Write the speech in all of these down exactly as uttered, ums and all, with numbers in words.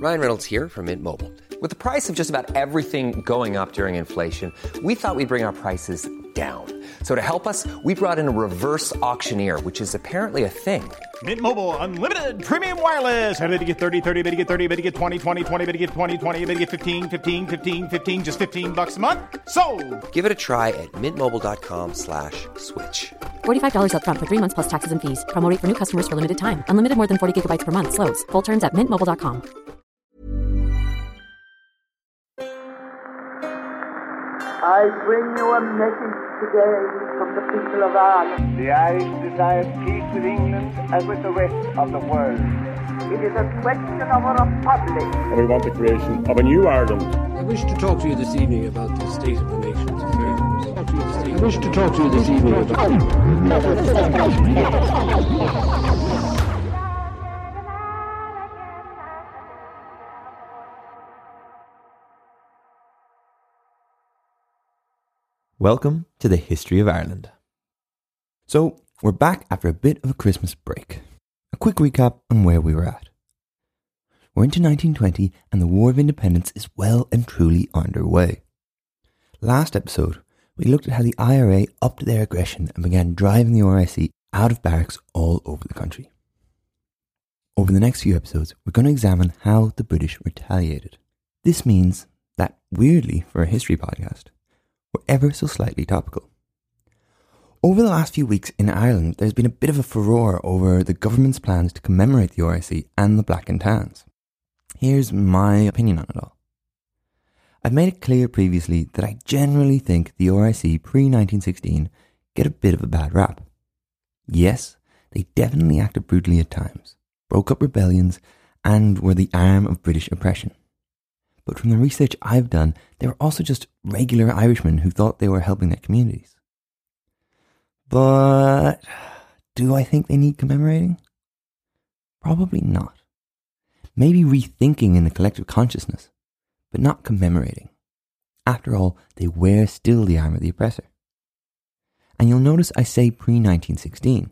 Ryan Reynolds here from Mint Mobile. With the price of just about everything going up during inflation, we thought we'd bring our prices down. So to help us, we brought in a reverse auctioneer, which is apparently a thing. Mint Mobile Unlimited Premium Wireless. How to get thirty, thirty, how to get thirty, how to get twenty, twenty, twenty, how to get twenty, twenty, how to get fifteen, fifteen, fifteen, fifteen, just fifteen bucks a month? Sold! Give it a try at mintmobile.com slash switch. forty-five dollars up front for three months plus taxes and fees. Promo rate for new customers for limited time. Unlimited more than forty gigabytes per month. Slows full terms at mint mobile dot com. I bring you a message today from the people of Ireland. The Irish desire peace with England as with the rest of the world. It is a question of a republic. And we want the creation of a new Ireland. I wish to talk to you this evening about the state of the nation's affairs. I wish to talk to you this evening about... Welcome to the History of Ireland. So, we're back after a bit of a Christmas break. A quick recap on where we were at. We're into nineteen twenty and the War of Independence is well and truly underway. Last episode, we looked at how the I R A upped their aggression and began driving the R I C out of barracks all over the country. Over the next few episodes, we're going to examine how the British retaliated. This means that, weirdly for a history podcast, we're ever so slightly topical. Over the last few weeks in Ireland, there's been a bit of a furore over the government's plans to commemorate the R I C and the Black and Tans. Here's my opinion on it all. I've made it clear previously that I generally think the R I C pre nineteen sixteen get a bit of a bad rap. Yes, they definitely acted brutally at times, broke up rebellions, and were the arm of British oppression. But from the research I've done, they were also just regular Irishmen who thought they were helping their communities. But do I think they need commemorating? Probably not. Maybe rethinking in the collective consciousness, but not commemorating. After all, they were still the arm of the oppressor. And you'll notice I say pre nineteen sixteen.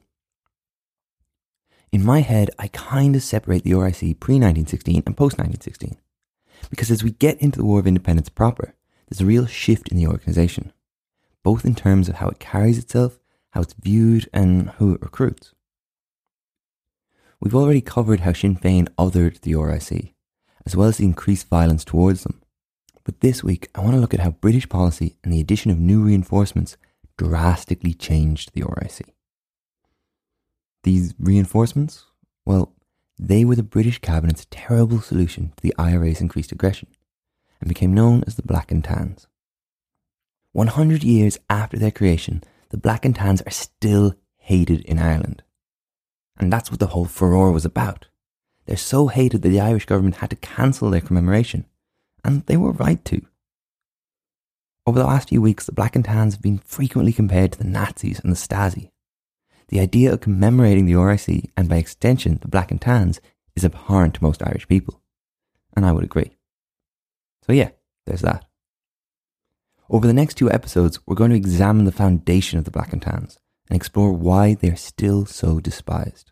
In my head, I kind of separate the R I C pre nineteen sixteen and post nineteen sixteen. Because as we get into the War of Independence proper, there's a real shift in the organisation, both in terms of how it carries itself, how it's viewed, and who it recruits. We've already covered how Sinn Féin othered the R I C, as well as the increased violence towards them. But this week, I want to look at how British policy and the addition of new reinforcements drastically changed the R I C. These reinforcements? Well, they were the British Cabinet's terrible solution to the I R A's increased aggression, and became known as the Black and Tans. one hundred years after their creation, the Black and Tans are still hated in Ireland. And that's what the whole furore was about. They're so hated that the Irish government had to cancel their commemoration, and they were right to. Over the last few weeks, the Black and Tans have been frequently compared to the Nazis and the Stasi. The idea of commemorating the R I C, and by extension the Black and Tans, is abhorrent to most Irish people. And I would agree. So yeah, there's that. Over the next two episodes, we're going to examine the foundation of the Black and Tans, and explore why they are still so despised.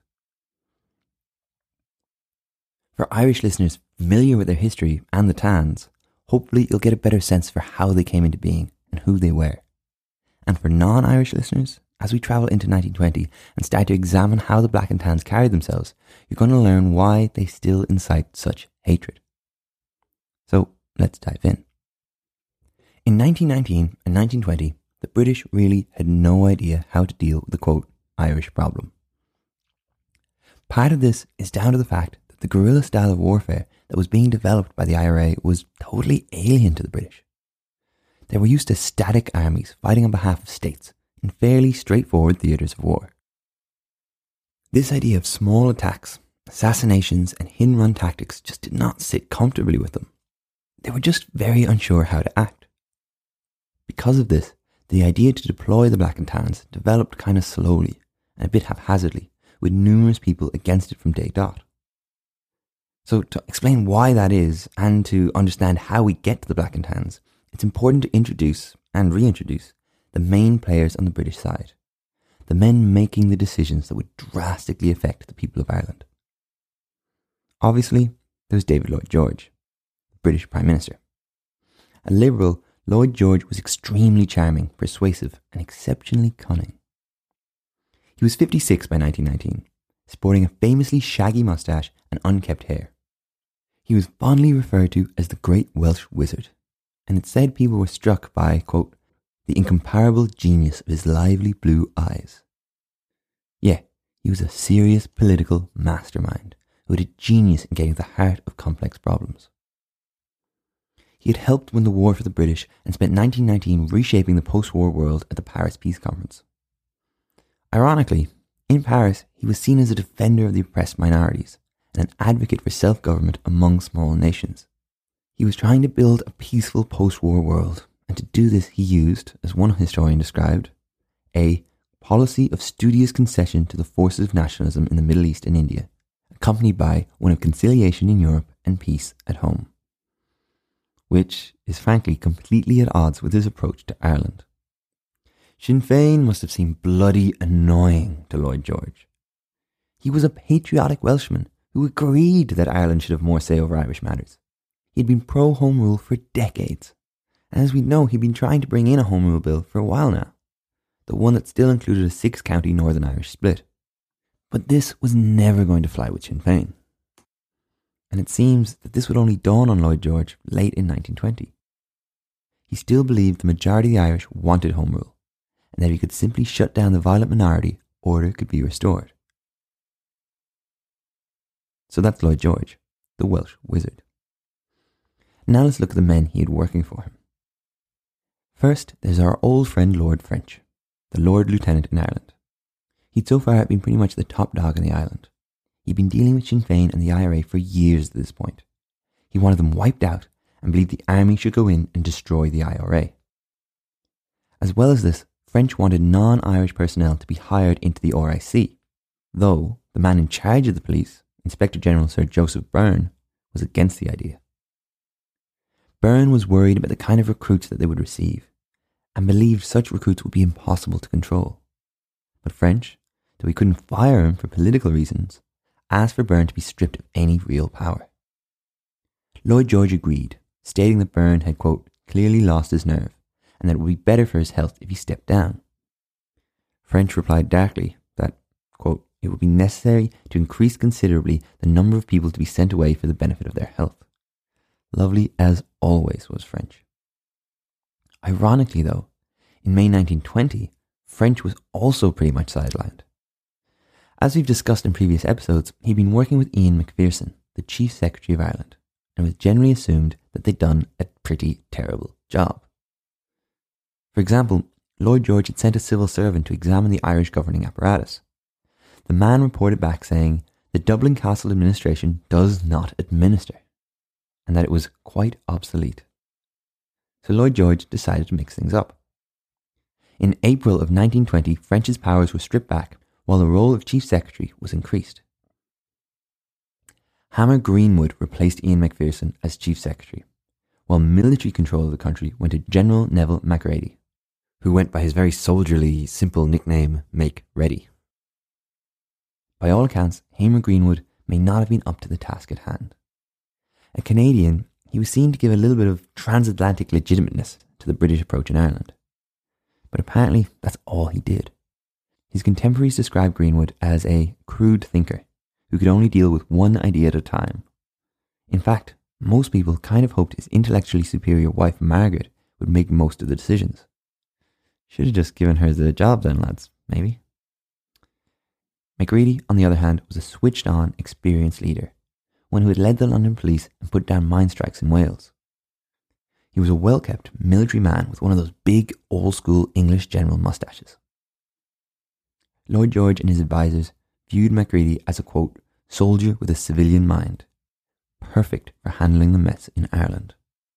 For Irish listeners familiar with their history and the Tans, hopefully you'll get a better sense for how they came into being and who they were. And for non-Irish listeners, as we travel into nineteen twenty and start to examine how the Black and Tans carried themselves, you're going to learn why they still incite such hatred. So let's dive in. In nineteen nineteen and nineteen twenty, the British really had no idea how to deal with the quote, Irish problem. Part of this is down to the fact that the guerrilla style of warfare that was being developed by the I R A was totally alien to the British. They were used to static armies fighting on behalf of states in fairly straightforward theatres of war. This idea of small attacks, assassinations and hit-and-run tactics just did not sit comfortably with them. They were just very unsure how to act. Because of this, the idea to deploy the Black and Tans developed kind of slowly and a bit haphazardly, with numerous people against it from day dot. So to explain why that is, and to understand how we get to the Black and Tans, it's important to introduce and reintroduce the main players on the British side, the men making the decisions that would drastically affect the people of Ireland. Obviously, there was David Lloyd George, the British Prime Minister. A Liberal, Lloyd George was extremely charming, persuasive, and exceptionally cunning. He was fifty-six by nineteen nineteen, sporting a famously shaggy moustache and unkempt hair. He was fondly referred to as the Great Welsh Wizard, and it's said people were struck by, quote, the incomparable genius of his lively blue eyes. Yeah, he was a serious political mastermind who had a genius in getting to the heart of complex problems. He had helped win the war for the British and spent nineteen nineteen reshaping the post-war world at the Paris Peace Conference. Ironically, in Paris, he was seen as a defender of the oppressed minorities and an advocate for self-government among small nations. He was trying to build a peaceful post-war world, and to do this he used, as one historian described, a policy of studious concession to the forces of nationalism in the Middle East and India, accompanied by one of conciliation in Europe and peace at home, which is frankly completely at odds with his approach to Ireland. Sinn Féin must have seemed bloody annoying to Lloyd George. He was a patriotic Welshman who agreed that Ireland should have more say over Irish matters. He had been pro-Home Rule for decades, and as we know, he'd been trying to bring in a Home Rule bill for a while now, the one that still included a six-county Northern Irish split. But this was never going to fly with Sinn Féin. And it seems that this would only dawn on Lloyd George late in nineteen twenty. He still believed the majority of the Irish wanted Home Rule, and that if he could simply shut down the violent minority, order could be restored. So that's Lloyd George, the Welsh Wizard. Now let's look at the men he had working for him. First, there's our old friend Lord French, the Lord Lieutenant in Ireland. He'd so far been pretty much the top dog on the island. He'd been dealing with Sinn Féin and the I R A for years at this point. He wanted them wiped out and believed the army should go in and destroy the I R A. As well as this, French wanted non-Irish personnel to be hired into the R I C, though the man in charge of the police, Inspector General Sir Joseph Byrne, was against the idea. Byrne was worried about the kind of recruits that they would receive, and believed such recruits would be impossible to control. But French, though he couldn't fire him for political reasons, asked for Byrne to be stripped of any real power. Lloyd George agreed, stating that Byrne had, quote, clearly lost his nerve, and that it would be better for his health if he stepped down. French replied darkly that, quote, it would be necessary to increase considerably the number of people to be sent away for the benefit of their health. Lovely as always was French. Ironically though, in May nineteen twenty, French was also pretty much sidelined. As we've discussed in previous episodes, he'd been working with Ian Macpherson, the Chief Secretary of Ireland, and was generally assumed that they'd done a pretty terrible job. For example, Lloyd George had sent a civil servant to examine the Irish governing apparatus. The man reported back saying the Dublin Castle administration does not administer, and that it was quite obsolete. So Lloyd George decided to mix things up. In April of nineteen twenty, French's powers were stripped back, while the role of Chief Secretary was increased. Hammer Greenwood replaced Ian Macpherson as Chief Secretary, while military control of the country went to General Neville Macready, who went by his very soldierly, simple nickname, Make Ready. By all accounts, Hammer Greenwood may not have been up to the task at hand. A Canadian, he was seen to give a little bit of transatlantic legitimateness to the British approach in Ireland. But apparently, that's all he did. His contemporaries described Greenwood as a crude thinker who could only deal with one idea at a time. In fact, most people kind of hoped his intellectually superior wife Margaret would make most of the decisions. Should have just given her the job then, lads, maybe. Macready, on the other hand, was a switched-on, experienced leader, one who had led the London police and put down mine strikes in Wales. He was a well-kept military man with one of those big, old-school English general moustaches. Lloyd George and his advisors viewed Macready as a, quote, soldier with a civilian mind, perfect for handling the mess in Ireland.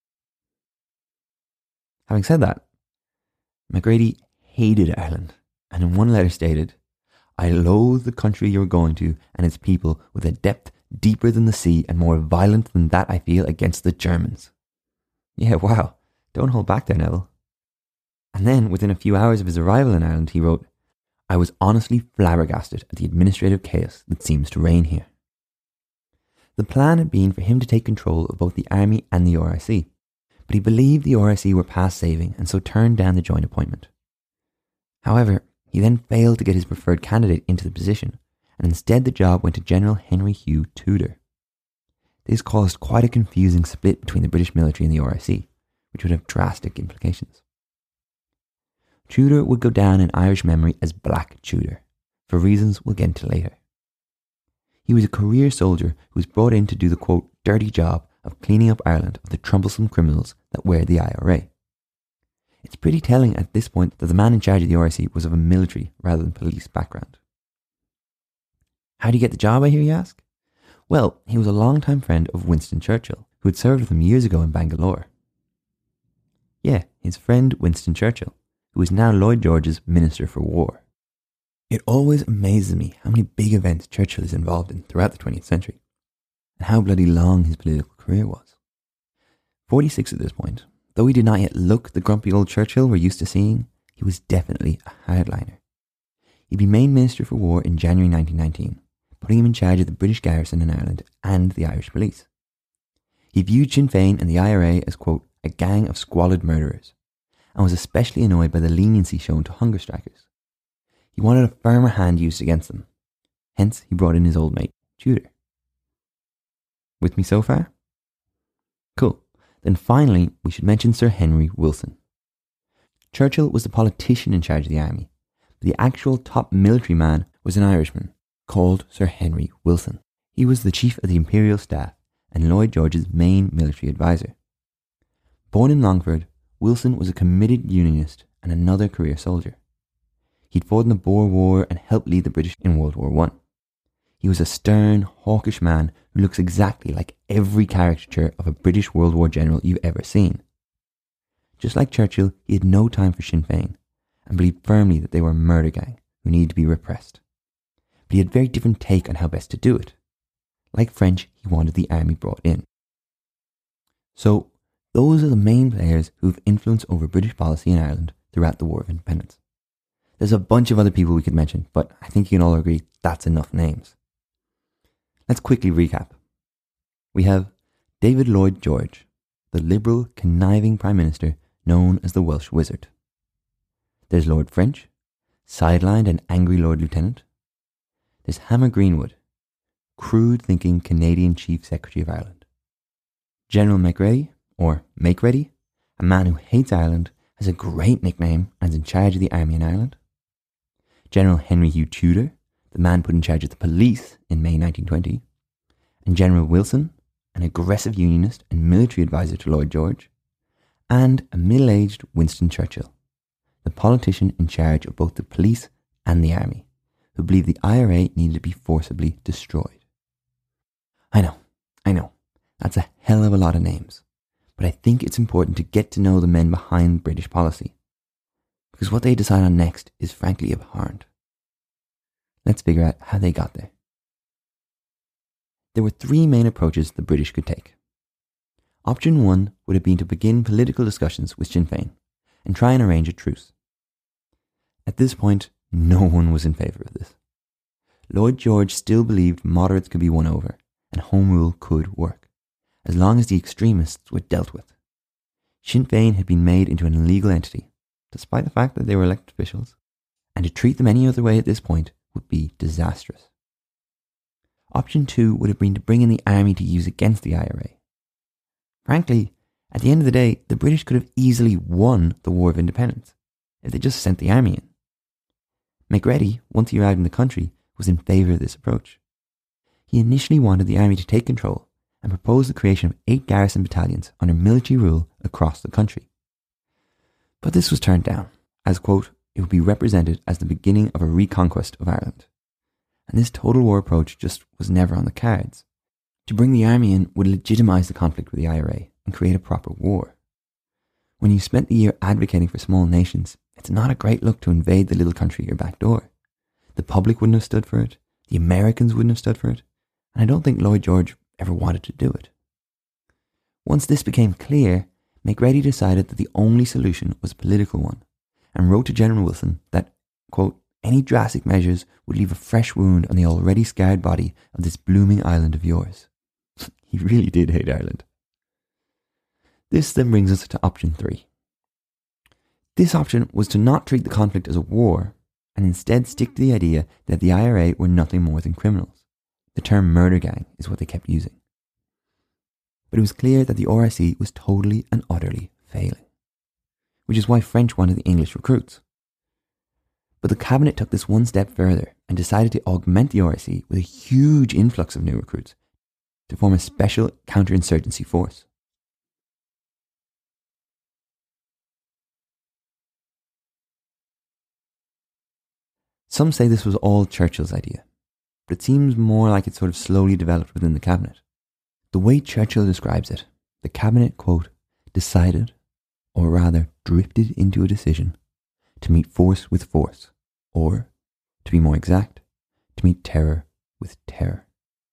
Having said that, Macready hated Ireland, and in one letter stated, I loathe the country you're going to and its people with a depth deeper than the sea and more violent than that I feel against the Germans. Yeah, wow, don't hold back there, Neville. And then, within a few hours of his arrival in Ireland, he wrote, I was honestly flabbergasted at the administrative chaos that seems to reign here. The plan had been for him to take control of both the army and the R I C, but he believed the R I C were past saving and so turned down the joint appointment. However, he then failed to get his preferred candidate into the position, and instead the job went to General Henry Hugh Tudor. This caused quite a confusing split between the British military and the R I C, which would have drastic implications. Tudor would go down in Irish memory as Black Tudor, for reasons we'll get into later. He was a career soldier who was brought in to do the, quote, dirty job of cleaning up Ireland of the troublesome criminals that were the I R A. It's pretty telling at this point that the man in charge of the R I C was of a military rather than police background. How did he get the job, I hear you ask? Well, he was a long-time friend of Winston Churchill, who had served with him years ago in Bangalore. Yeah, his friend Winston Churchill, who is now Lloyd George's Minister for War. It always amazes me how many big events Churchill is involved in throughout the twentieth century, and how bloody long his political career was. forty-six at this point, though he did not yet look the grumpy old Churchill we're used to seeing, he was definitely a hardliner. He'd be made Minister for War in January nineteen nineteen, putting him in charge of the British garrison in Ireland and the Irish police. He viewed Sinn Féin and the I R A as, quote, a gang of squalid murderers, and was especially annoyed by the leniency shown to hunger strikers. He wanted a firmer hand used against them. Hence, he brought in his old mate, Tudor. With me so far? Cool. Then finally, we should mention Sir Henry Wilson. Churchill was the politician in charge of the army, but the actual top military man was an Irishman called Sir Henry Wilson. He was the chief of the Imperial Staff and Lloyd George's main military advisor. Born in Longford, Wilson was a committed Unionist and another career soldier. He'd fought in the Boer War and helped lead the British in World War One. He was a stern, hawkish man who looks exactly like every caricature of a British World War general you've ever seen. Just like Churchill, he had no time for Sinn Féin and believed firmly that they were a murder gang who needed to be repressed. But he had a very different take on how best to do it. Like French, he wanted the army brought in. So, those are the main players who have influence over British policy in Ireland throughout the War of Independence. There's a bunch of other people we could mention, but I think you can all agree that's enough names. Let's quickly recap. We have David Lloyd George, the liberal, conniving Prime Minister known as the Welsh Wizard. There's Lord French, sidelined and angry Lord Lieutenant. There's Hammer Greenwood, crude-thinking Canadian Chief Secretary of Ireland. General Macready, or Makeready, a man who hates Ireland, has a great nickname and is in charge of the army in Ireland. General Henry Hugh Tudor, the man put in charge of the police in May nineteen twenty. And General Wilson, an aggressive Unionist and military advisor to Lloyd George. And a middle-aged Winston Churchill, the politician in charge of both the police and the army, who believed the I R A needed to be forcibly destroyed. I know, I know, that's a hell of a lot of names, but I think it's important to get to know the men behind British policy, because what they decide on next is frankly abhorrent. Let's figure out how they got there. There were three main approaches the British could take. Option one would have been to begin political discussions with Sinn Féin and try and arrange a truce. At this point, no one was in favour of this. Lloyd George still believed moderates could be won over and Home Rule could work, as long as the extremists were dealt with. Sinn Féin had been made into an illegal entity, despite the fact that they were elected officials, and to treat them any other way at this point would be disastrous. Option two would have been to bring in the army to use against the I R A. Frankly, at the end of the day, the British could have easily won the War of Independence if they just sent the army in. Macready, once he arrived in the country, was in favour of this approach. He initially wanted the army to take control and proposed the creation of eight garrison battalions under military rule across the country. But this was turned down, as, quote, it would be represented as the beginning of a reconquest of Ireland. And this total war approach just was never on the cards. To bring the army in would legitimise the conflict with the I R A and create a proper war. When you spent the year advocating for small nations, it's not a great look to invade the little country at your back door. The public wouldn't have stood for it, the Americans wouldn't have stood for it, and I don't think Lloyd George ever wanted to do it. Once this became clear, Macready decided that the only solution was a political one, and wrote to General Wilson that, quote, any drastic measures would leave a fresh wound on the already scarred body of this blooming island of yours. He really did hate Ireland. This then brings us to option three. This option was to not treat the conflict as a war and instead stick to the idea that the I R A were nothing more than criminals. The term murder gang is what they kept using. But it was clear that the R I C was totally and utterly failing, which is why French wanted the English recruits. But the cabinet took this one step further and decided to augment the R I C with a huge influx of new recruits to form a special counterinsurgency force. Some say this was all Churchill's idea, but it seems more like it sort of slowly developed within the cabinet. The way Churchill describes it, the cabinet, quote, decided, or rather drifted into a decision, to meet force with force, or, to be more exact, to meet terror with terror.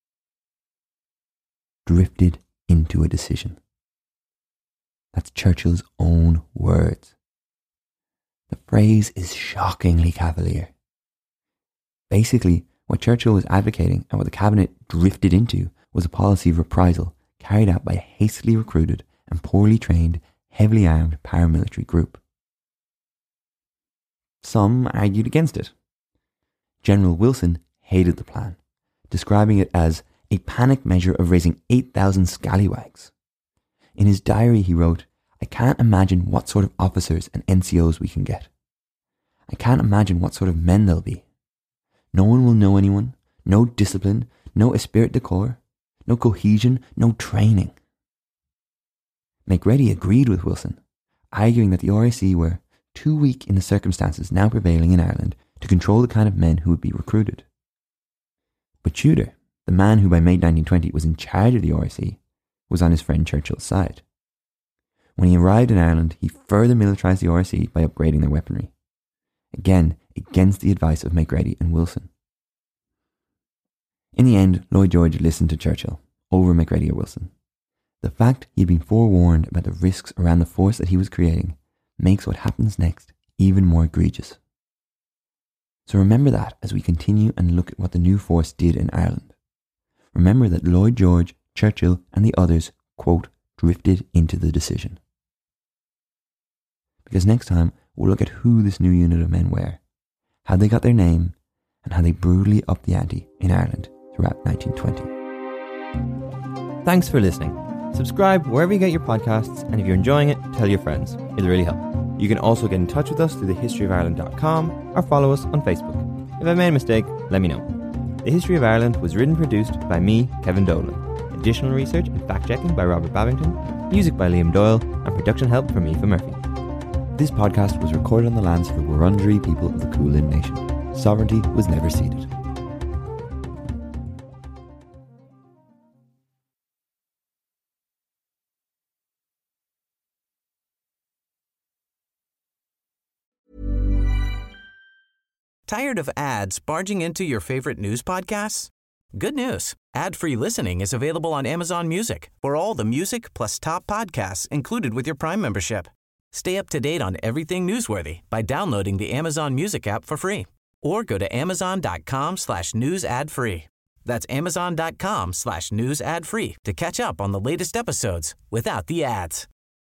Drifted into a decision. That's Churchill's own words. The phrase is shockingly cavalier. Basically, what Churchill was advocating and what the cabinet drifted into was a policy of reprisal carried out by a hastily recruited and poorly trained, heavily armed paramilitary group. Some argued against it. General Wilson hated the plan, describing it as a panic measure of raising eight thousand scallywags. In his diary he wrote, "I can't imagine what sort of officers and N C Os we can get. I can't imagine what sort of men they'll be. No one will know anyone, no discipline, no esprit de corps, no cohesion, no training." Macready agreed with Wilson, arguing that the R I C were too weak in the circumstances now prevailing in Ireland to control the kind of men who would be recruited. But Tudor, the man who by May nineteen twenty was in charge of the R I C, was on his friend Churchill's side. When he arrived in Ireland, he further militarised the R I C by upgrading their weaponry. Again, against the advice of Macready and Wilson. In the end, Lloyd George listened to Churchill over Macready or Wilson. The fact he had been forewarned about the risks around the force that he was creating makes what happens next even more egregious. So remember that as we continue and look at what the new force did in Ireland. Remember that Lloyd George, Churchill and the others, quote, drifted into the decision. Because next time we'll look at who this new unit of men were, how they got their name, and how they brutally upped the ante in Ireland throughout nineteen twenty. Thanks for listening. Subscribe wherever you get your podcasts, and if you're enjoying it, tell your friends. It'll really help. You can also get in touch with us through the history of ireland dot com or follow us on Facebook. If I made a mistake, let me know. The History of Ireland was written and produced by me, Kevin Dolan. Additional research and fact-checking by Robert Babington, music by Liam Doyle, and production help from Aoife Murphy. This podcast was recorded on the lands of the Wurundjeri people of the Kulin Nation. Sovereignty was never ceded. Tired of ads barging into your favorite news podcasts? Good news. Ad-free listening is available on Amazon Music for all the music plus top podcasts included with your Prime membership. Stay up to date on everything newsworthy by downloading the Amazon Music app for free or go to amazon.com slash news ad free. That's amazon.com slash news ad free to catch up on the latest episodes without the ads.